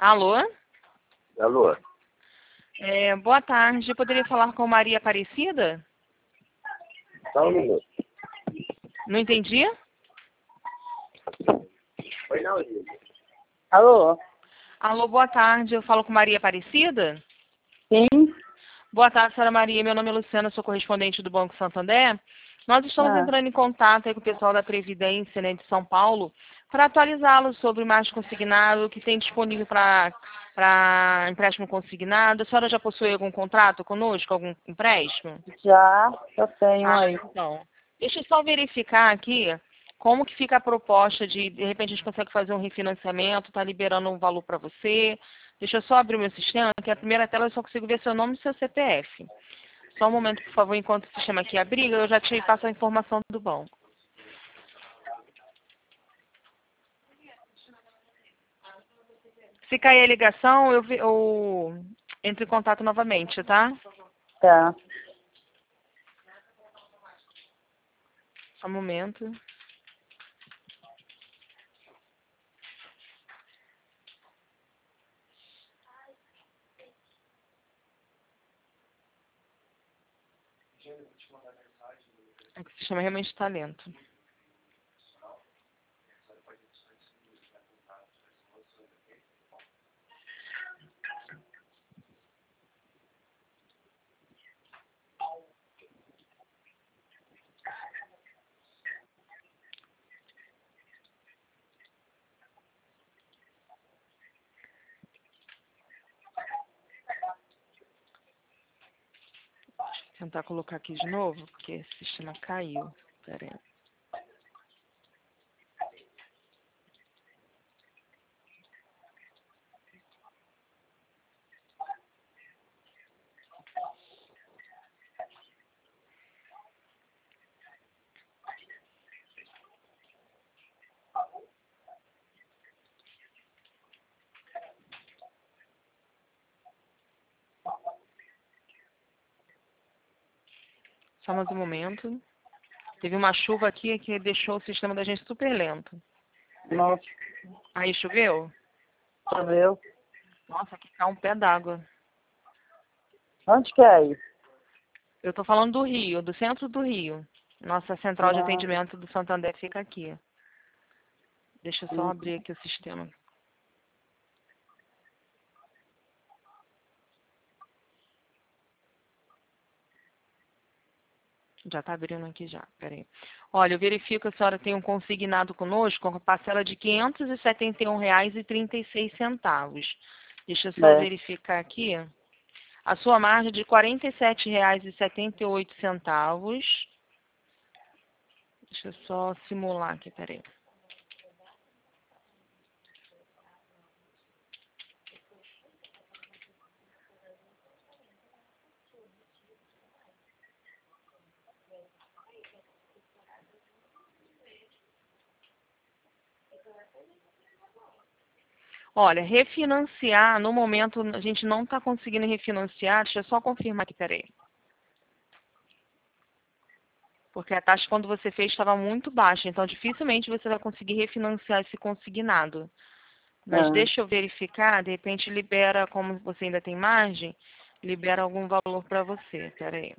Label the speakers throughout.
Speaker 1: Alô?
Speaker 2: Alô?
Speaker 1: Boa tarde. Eu poderia falar com Maria Aparecida?
Speaker 2: Só um minuto.
Speaker 1: Não entendi?
Speaker 2: Oi, não, Gil. Alô?
Speaker 1: Alô, boa tarde. Eu falo com Maria Aparecida?
Speaker 2: Sim?
Speaker 1: Boa tarde, senhora Maria. Meu nome é Luciana, sou correspondente do Banco Santander. Nós estamos entrando em contato aí com o pessoal da Previdência, né, de São Paulo, para atualizá-los sobre o margem consignado que tem disponível para empréstimo consignado. A senhora já possui algum contrato conosco, algum empréstimo?
Speaker 2: Já, eu tenho aí.
Speaker 1: Então, deixa eu só verificar aqui como que fica a proposta de repente a gente consegue fazer um refinanciamento, tá liberando um valor para você. Deixa eu só abrir o meu sistema, que a primeira tela eu só consigo ver seu nome e seu CPF. Só um momento, por favor, enquanto o sistema aqui abrir, eu já te passo a informação do banco. Se cair a ligação, eu entro em contato novamente, tá?
Speaker 2: Tá.
Speaker 1: Só um momento. É que o sistema realmente está lento. Vou tentar colocar aqui de novo, porque esse sistema caiu. Pera aí. Só mais um momento. Teve uma chuva aqui que deixou o sistema da gente super lento.
Speaker 2: Nossa,
Speaker 1: Aí choveu?
Speaker 2: choveu.
Speaker 1: Nossa, aqui tá um pé d'água.
Speaker 2: Onde que é isso?
Speaker 1: Eu tô falando do Rio, do centro do Rio. Nossa central de atendimento do Santander fica aqui. Deixa eu só abrir aqui o sistema. Já está abrindo aqui já, peraí. Olha, eu verifico que a senhora tem um consignado conosco com parcela de R$ 571,36. Deixa eu só verificar aqui. A sua margem é de R$ 47,78. Deixa eu só simular aqui, peraí. Olha, refinanciar, no momento a gente não está conseguindo refinanciar. Deixa eu só confirmar aqui, peraí. Porque a taxa quando você fez estava muito baixa, então dificilmente você vai conseguir refinanciar esse consignado. Mas deixa eu verificar, de repente libera, como você ainda tem margem, libera algum valor para você. Peraí.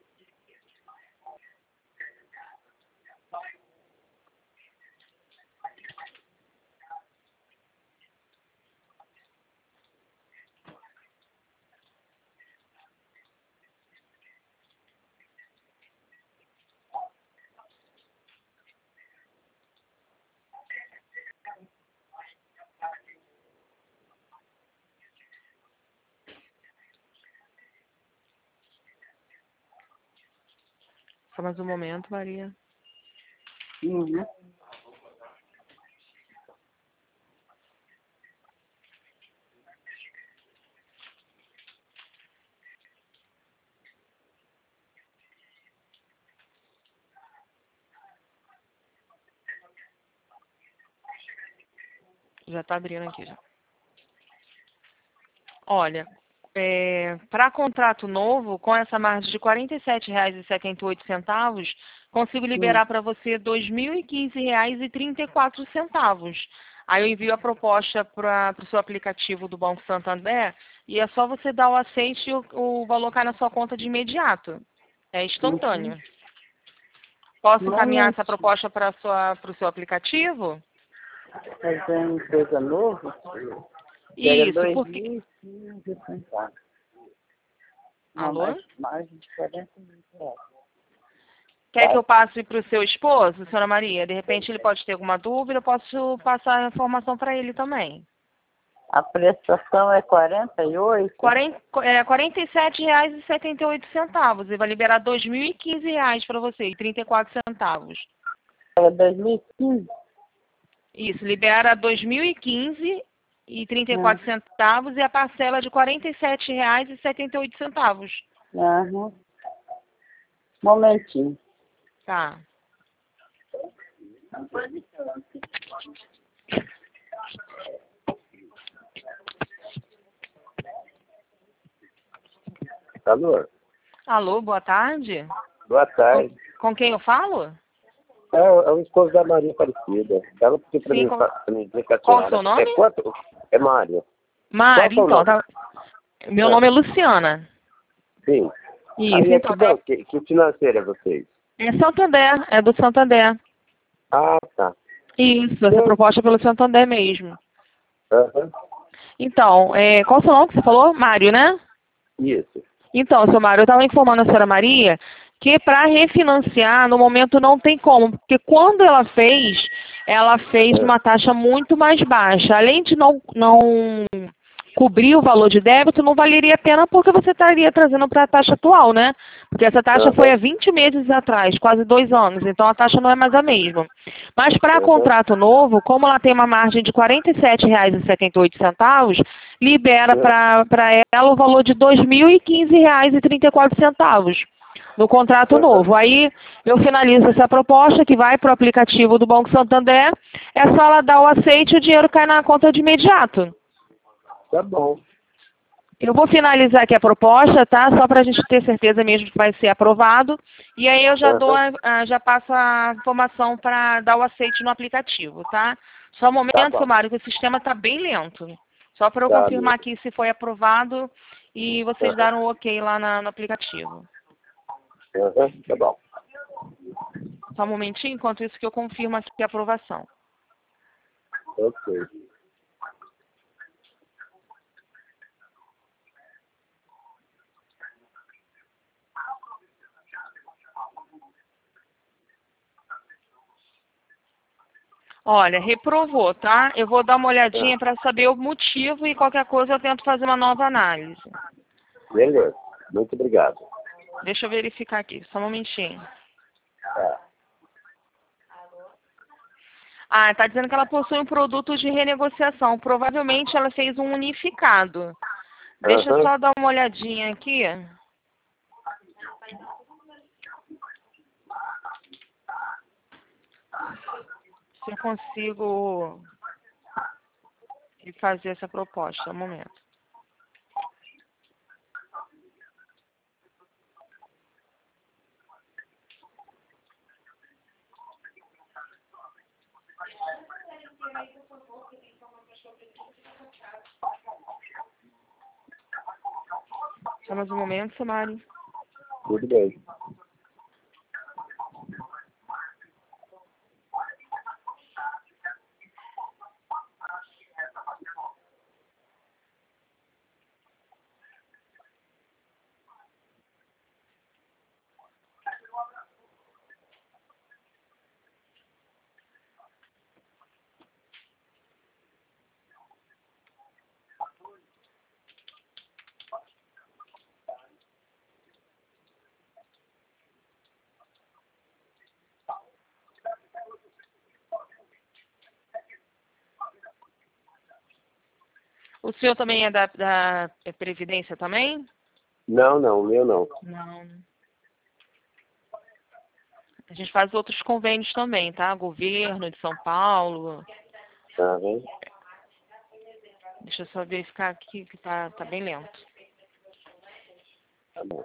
Speaker 1: Só mais um momento, Maria. Já está abrindo aqui já. Olha, para contrato novo, com essa margem de R$ 47,78, consigo liberar para você R$ 2.015,34. Aí eu envio a proposta para o seu aplicativo do Banco Santander e é só você dar o aceite e o valor cai na sua conta de imediato. É instantâneo. Posso encaminhar essa proposta para o seu aplicativo?
Speaker 2: Fazer uma coisa nova?
Speaker 1: Isso,
Speaker 2: Era
Speaker 1: porque...
Speaker 2: 2.500 centavos.
Speaker 1: Alô?
Speaker 2: Mais de 40 mil reais.
Speaker 1: Quer que eu passe para o seu esposo, senhora Maria? De repente ele pode ter alguma dúvida, eu posso passar a informação para ele também.
Speaker 2: A prestação é 48?
Speaker 1: R$ 47,78. E vai liberar R$ 2.015 para você, e 34 centavos.
Speaker 2: É 2015?
Speaker 1: Isso, libera 2015 e 34 centavos e a parcela de R$ 47,78.
Speaker 2: Aham. Momentinho.
Speaker 1: Tá.
Speaker 3: Alô?
Speaker 1: Alô, boa tarde.
Speaker 3: Boa tarde.
Speaker 1: Com quem eu falo?
Speaker 3: É o esposo da Maria Aparecida. Ela pediu para
Speaker 1: Sim,
Speaker 3: mim, pra mim dizer que a
Speaker 1: qual o
Speaker 3: senhora...
Speaker 1: seu nome?
Speaker 3: É quanto? É Mário.
Speaker 1: Mari,
Speaker 3: Qual o
Speaker 1: então.
Speaker 3: nome?
Speaker 1: Tá... Meu nome é Luciana.
Speaker 3: Sim.
Speaker 1: Isso,
Speaker 3: Aí é
Speaker 1: então.
Speaker 3: que bom, que financeira é vocês?
Speaker 1: É Santander, é do Santander.
Speaker 3: Ah, tá.
Speaker 1: Isso, essa proposta é pelo Santander mesmo.
Speaker 3: Aham.
Speaker 1: Então, qual o seu nome que você falou? Mário, né?
Speaker 3: Isso.
Speaker 1: Então, seu Mário, eu estava informando a senhora Maria que para refinanciar, no momento não tem como, porque quando ela fez uma taxa muito mais baixa. Além de não cobrir o valor de débito, não valeria a pena porque você estaria trazendo para a taxa atual, né? Porque essa taxa foi há 20 meses atrás, quase 2 anos, então a taxa não é mais a mesma. Mas para contrato novo, como ela tem uma margem de R$ 47,78, libera para ela o valor de R$ 2.015,34 no contrato novo. Aí eu finalizo essa proposta que vai para o aplicativo do Banco Santander, é só ela dar o aceite e o dinheiro cai na conta de imediato.
Speaker 3: Tá bom.
Speaker 1: Eu vou finalizar aqui a proposta, tá? Só para a gente ter certeza mesmo que vai ser aprovado. E aí eu já já passo a informação para dar o aceite no aplicativo, tá? Só um momento, seu Mário, que o sistema está bem lento. Só para eu confirmar aqui se foi aprovado e vocês deram o ok lá no aplicativo.
Speaker 3: Tá bom.
Speaker 1: Só um momentinho, enquanto isso que eu confirmo aqui a aprovação.
Speaker 3: Ok.
Speaker 1: Olha, reprovou, tá? Eu vou dar uma olhadinha para saber o motivo e qualquer coisa eu tento fazer uma nova análise.
Speaker 3: Beleza. Muito obrigado.
Speaker 1: Deixa eu verificar aqui, só um momentinho. Ah, tá dizendo que ela possui um produto de renegociação. Provavelmente ela fez um unificado. Deixa eu só dar uma olhadinha aqui. Se eu consigo fazer essa proposta. Um momento. Só mais um momento, Samari.
Speaker 3: Tudo bem.
Speaker 1: O senhor também é da Previdência também?
Speaker 3: Não, o meu não.
Speaker 1: Não. A gente faz outros convênios também, tá? Governo de São Paulo. Deixa eu só verificar aqui que tá bem lento.
Speaker 3: Tá bom.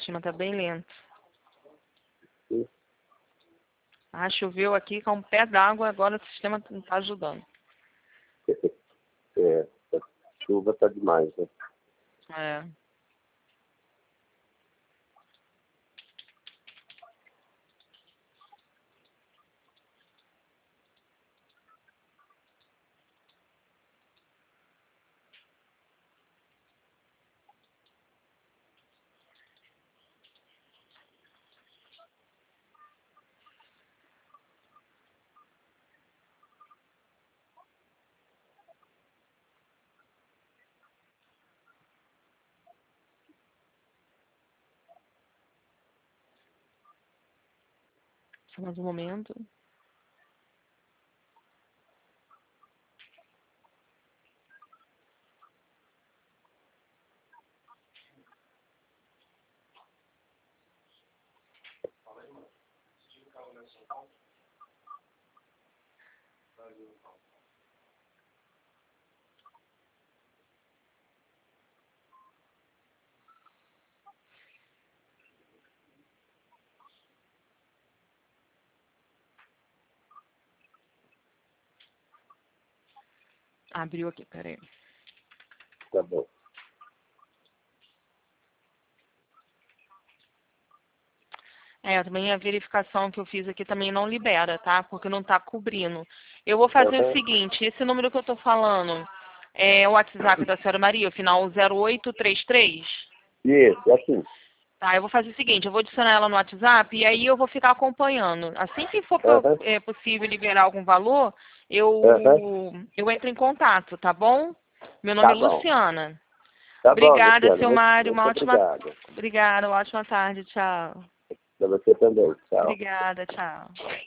Speaker 1: sistema está bem lento.
Speaker 3: Sim.
Speaker 1: Ah, choveu aqui com um pé d'água, agora o sistema não está ajudando.
Speaker 3: A chuva está demais, né?
Speaker 1: É. Só mais um momento. Abriu aqui, peraí.
Speaker 3: Tá bom.
Speaker 1: É, também a verificação que eu fiz aqui também não libera, tá? Porque não está cobrindo. Eu vou fazer o seguinte, esse número que eu estou falando é o WhatsApp da senhora Maria, o final 0833.
Speaker 3: Isso, é assim.
Speaker 1: Tá, eu vou fazer o seguinte, eu vou adicionar ela no WhatsApp e aí eu vou ficar acompanhando. Assim que for possível liberar algum valor, eu entro em contato, tá bom? Meu nome é
Speaker 3: bom.
Speaker 1: Luciana.
Speaker 3: Tá
Speaker 1: Obrigada,
Speaker 3: bom,
Speaker 1: seu
Speaker 3: Luciano.
Speaker 1: Mário. Uma
Speaker 3: Muito
Speaker 1: ótima...
Speaker 3: obrigado.
Speaker 1: Obrigada, uma ótima tarde. Tchau.
Speaker 3: Para você também. Tchau.
Speaker 1: Obrigada, tchau.